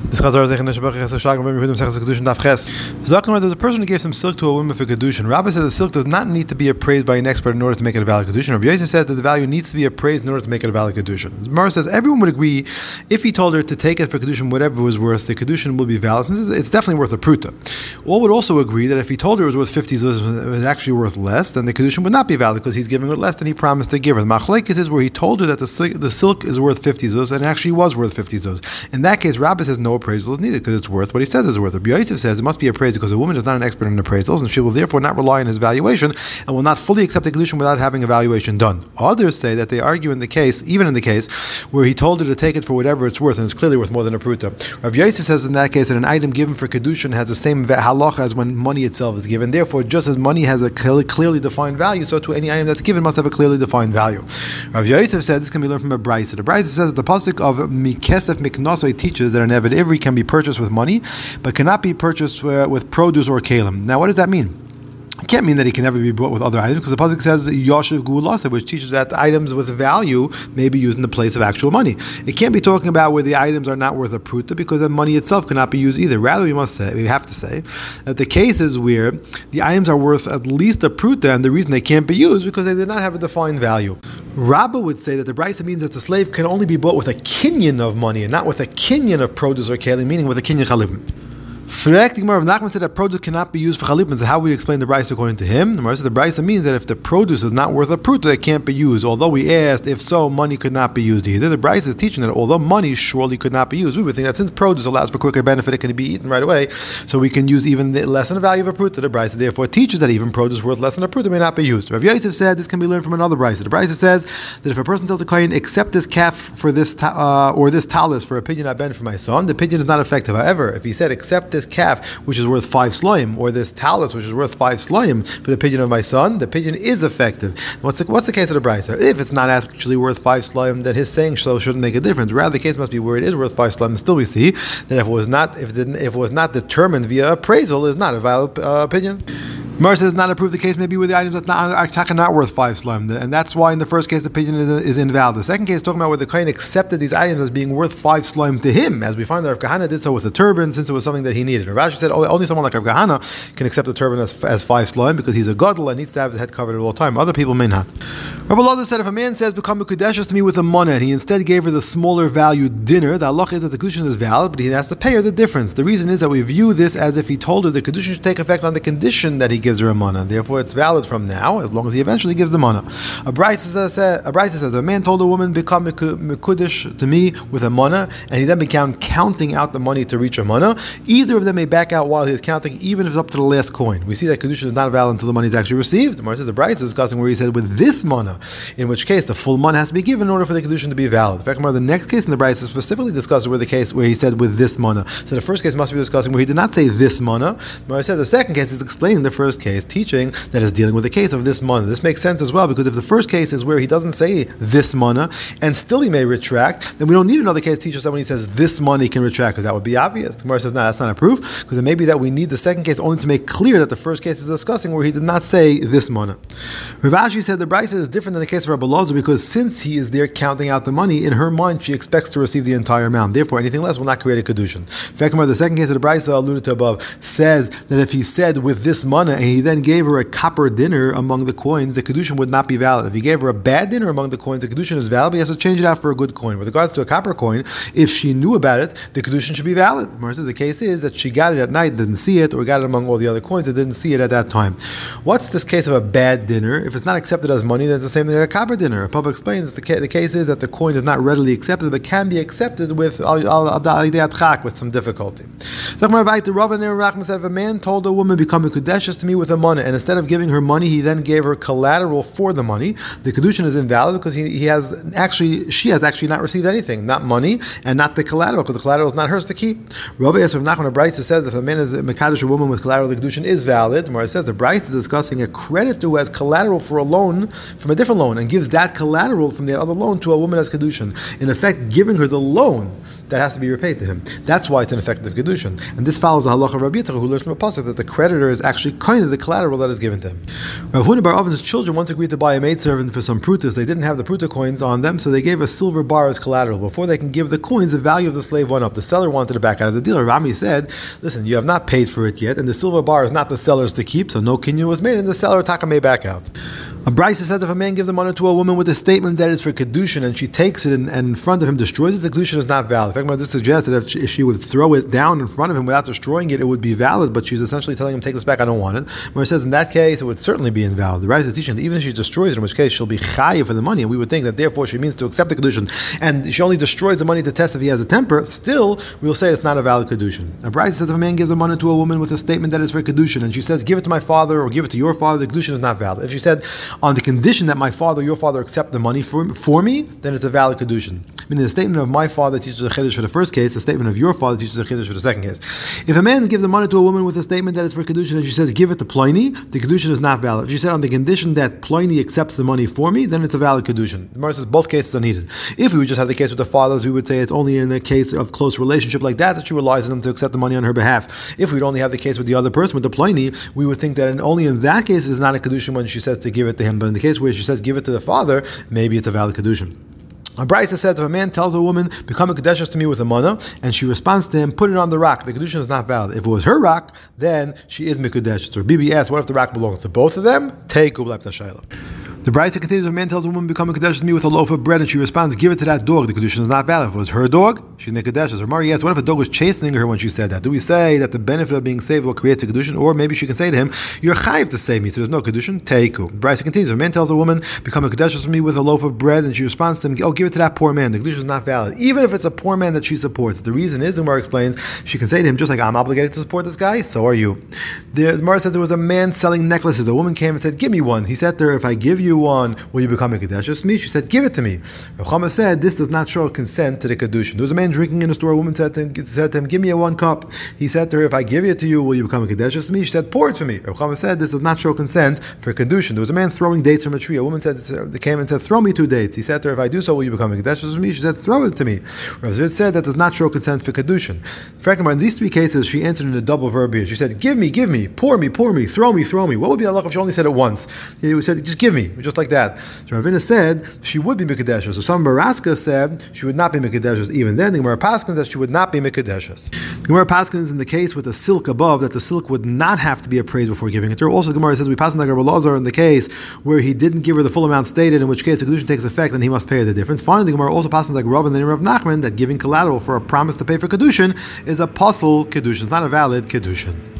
This Chazar is when we heard him say Kedushin Daf Ches. Zakar, there's a person who gave some silk to a woman for Kedushin. Rabbi said the silk does not need to be appraised by an expert in order to make it a valid Kedushin. Rabbi Yosef said that the value needs to be appraised in order to make it a valid Kedushin. Gemara says everyone would agree if he told her to take it for Kedushin, whatever it was worth, the Kedushin will be valid, since it's definitely worth a pruta. All would also agree that if he told her it was worth 50 zuz, it was actually worth less, then the Kedushin would not be valid because he's giving her less than he promised to give her. The Machlekes is where he told her that the silk is worth 50 zuz and it actually was worth 50 zuz. In that case, Rabbi says no appraisal is needed because it's worth what he says is worth. Rabbi Yosef says it must be appraised because a woman is not an expert in appraisals and she will therefore not rely on his valuation and will not fully accept the Kedushin without having a valuation done. Others say that they argue in the case, even in the case, where he told her to take it for whatever it's worth and it's clearly worth more than a pruta. Rabbi Yosef says in that case that an item given for Kedushin has the same halacha as when money itself is given. Therefore, just as money has a clearly defined value, so to any item that's given must have a clearly defined value. Rabbi Yosef said this can be learned from a brayso. The brayso says the pasuk of Mikesef Miknosoi teaches that an Eved Ivri can be purchased with money, but cannot be purchased with produce or kalim. Now, what does that mean? It can't mean that he can never be bought with other items, because the pasuk says Yoshev Gulasa, which teaches that items with value may be used in the place of actual money. It can't be talking about where the items are not worth a pruta, because the money itself cannot be used either. Rather, we have to say that the cases where the items are worth at least a pruta, and the reason they can't be used because they did not have a defined value. Rabbah would say that the brayso means that the slave can only be bought with a kinyan of money, and not with a kinyan of produce or kalim, meaning with a kinyan chalibim. The Gemara of Nachman said that produce cannot be used for chalipin. So how we explain the brayso according to him? The Gemara said the brayso means that if the produce is not worth a pruta, it can't be used. Although we asked if so, money could not be used either. The brayso is teaching that although money surely could not be used, we would think that since produce allows for quicker benefit, it can be eaten right away, so we can use even less than the value of a pruta. The brayso therefore teaches that even produce worth less than a pruta may not be used. Rav Yosef said this can be learned from another brayso. The brayso says that if a person tells a kohen, accept this calf for this or this talis for a pidyon aben for my son, the pidyon is not effective. However, if he said accept this calf which is worth 5 slime, or this talis which is worth 5 slime for the pidyon of my son, the pidyon is effective. What's the case of the brayso? If it's not actually worth 5 slime, then his saying so shouldn't make a difference. Rather, the case must be where it is worth 5 slime. Still, we see that if it was not determined via appraisal, is not a valid opinion. Gemara says not approved the case maybe where the items are not worth 5 slime, and that's why in the first case the opinion is invalid. The second case is talking about where the kohen accepted these items as being worth 5 slime to him, as we find that Rav Kahana did so with the turban since it was something that he needed. Rav Ashi said only someone like Rav Kahana can accept the turban as 5 slime because he's a gadol and needs to have his head covered at all time. Other people may not. Rabbi Elazar said if a man says become a kedushes to me with a mana and he instead gave her the smaller value dinner, the halacha is that the kedushin is valid, but he has to pay her the difference. The reason is that we view this as if he told her the kedushin should take effect on the condition that he gives her a mana. Therefore, it's valid from now, as long as he eventually gives the mana. A brayso says a man told a woman become mekudesh to me with a mana, and he then began counting out the money to reach a mana. Either of them may back out while he is counting, even if it's up to the last coin. We see that kedushin is not valid until the money is actually received. The Gemara says the brayso is discussing where he said with this mana, in which case the full mana has to be given in order for the kedushin to be valid. In fact, the next case in the brayso specifically discusses where the case where he said with this mana. So the first case must be discussing where he did not say this mana. The Gemara said the second case is explaining the first case, teaching that is dealing with the case of this mana. This makes sense as well, because if the first case is where he doesn't say this mana and still he may retract, then we don't need another case to teach us that when he says this mana he can retract, because that would be obvious. The Gemara says no, that's not a proof, because it may be that we need the second case only to make clear that the first case is discussing where he did not say this mana. Rav Ashi said the brayso is different than the case of Rabbi Elazar, because since he is there counting out the money, in her mind she expects to receive the entire amount. Therefore, anything less will not create a kedushin. In fact, the second case of the brayso alluded to above says that if he said with this mana and he then gave her a copper dinner among the coins, the kedushin would not be valid. If he gave her a bad dinner among the coins, the kedushin is valid, but he has to change it out for a good coin. With regards to a copper coin, if she knew about it, the kedushin should be valid. The case is that she got it at night, didn't see it, or got it among all the other coins, and didn't see it at that time. What's this case of a bad dinner? If it's not accepted as money, then it's the same thing as a copper dinner. A public explains the case is that the coin is not readily accepted, but can be accepted with some difficulty. So Rav said if a man told a woman become a kedushes to me with a money, and instead of giving her money, he then gave her collateral for the money, the kedushin is invalid because she has actually not received anything, not money and not the collateral, because the collateral is not hers to keep. Rav Yosef Nachman brayso says if a man is mekadosh a woman with collateral, the kedushin is valid. Where it says the brayso is discussing a creditor who has collateral for a loan from a different loan and gives that collateral from the other loan to a woman as kedushin. In effect, giving her the loan that has to be repaid to him. That's why it's an effective kedushin. And this follows the halacha of Rabbi Yitzchak, who learns from a pasuk that the creditor is actually kind of the collateral that is given to him. Rav Huna bar Avn's children once agreed to buy a maidservant for some prutas. They didn't have the pruta coins on them, so they gave a silver bar as collateral. Before they can give the coins, the value of the slave went up. The seller wanted to back out of the deal. Rami said, listen, you have not paid for it yet, and the silver bar is not the seller's to keep, so no kinyan was made, and the seller taka may back out. A Brisa says if a man gives the money to a woman with a statement that is for kedushin, and she takes it and in front of him destroys it, the kedushin is not valid. In fact, this suggests that if she would throw it down in front of him without destroying it, it would be valid, but she's essentially telling him, take this back, I don't want it. Where it says in that case, it would certainly be invalid. The Brisa is teaching that even if she destroys it, in which case she'll be chayiv for the money, and we would think that therefore she means to accept the kedushin, and she only destroys the money to test if he has a temper, still, we'll say it's not a valid kedushin. A Brisa says if a man gives the money to a woman with a statement that is for kedushin, and she says, give it to my father, or give it to your father, the kedushin is not valid. If she said, on the condition that my father or your father accept the money for me, then it's a valid kedushin. Meaning the statement of my father teaches a chiddush for the first case, the statement of your father teaches a chiddush for the second case. If a man gives the money to a woman with a statement that is for kedushin and she says, give it to Pliny, the kedushin is not valid. If she said, on the condition that Pliny accepts the money for me, then it's a valid kedushin. The Gemara says both cases are needed. If we would just have the case with the fathers, we would say it's only in a case of close relationship like that she relies on them to accept the money on her behalf. If we'd only have the case with the other person, with the Pliny, we would think that only in that case is not a kedushin when she says to give it to him. But in the case where she says give it to the father, maybe it's a valid kedushin. A Brisa says if a man tells a woman, become a kedushin to me with a mana, and she responds to him, put it on the rock, the kedushin is not valid. If it was her rock, then she is mekudeshes. Or Bibi asks, what if the rock belongs to both of them? Take ublap tashayla. The Brisa continues, if a man tells a woman, become a kedushin to me with a loaf of bread, and she responds, give it to that dog, the kedushin is not valid. If it was her dog, she's mekudeshes. Or Mari asks, what if a dog was chastening her when she said that? Do we say that the benefit of being saved will create a kedushin? Or maybe she can say to him, you're chayiv to save me, so there's no kedushin, teiku. The Brisa continues, if a man tells a woman, become a kedushin to me with a loaf of bread, and she responds to him, oh, give it to that poor man, the kedushin is not valid. Even if it's a poor man that she supports. The reason is, the Gemara explains, she can say to him, just like I'm obligated to support this guy, so are you. The Gemara says there was a man selling necklaces. A woman came and said, give me one. He said to her, if I give you one, will you become a kedushin to me? She said, give it to me. Rav Chama said, this does not show consent to the kedushin. There was a man drinking in a store. A woman said to him, give me a one cup. He said to her, if I give it to you, will you become a kedushin to me? She said, pour it for me. Rav Chama said, this does not show consent for kedushin. There was a man throwing dates from a tree. A woman came and said, throw me 2 dates. He said to her, if I do so, will you become a kedushin to me? She said, throw it to me. Rav Zvid said, that does not show consent for kedushin. In fact, in these 3 cases, she answered in a double verbiage. She said, give me, pour me, throw me. What would be the halacha if she only said it once? He said, just give me, just like that. So Ravina said she would be Mikadeshes. So some Baraska said she would not be Mikadeshes even then. The Gemara Paskins that she would not be Mikadeshes. The Gemara Paskins in the case with the silk above, that the silk would not have to be appraised before giving it to her. Also, the Gemara says we pass on the Rabbi Lazar in the case where he didn't give her the full amount stated, in which case the kedushin takes effect and he must pay her the difference. Finally, the Gemara also passes like Rav and the name of Nachman that giving collateral for a promise to pay for kedushin is a pasul kedushin. It's not a valid kedushin.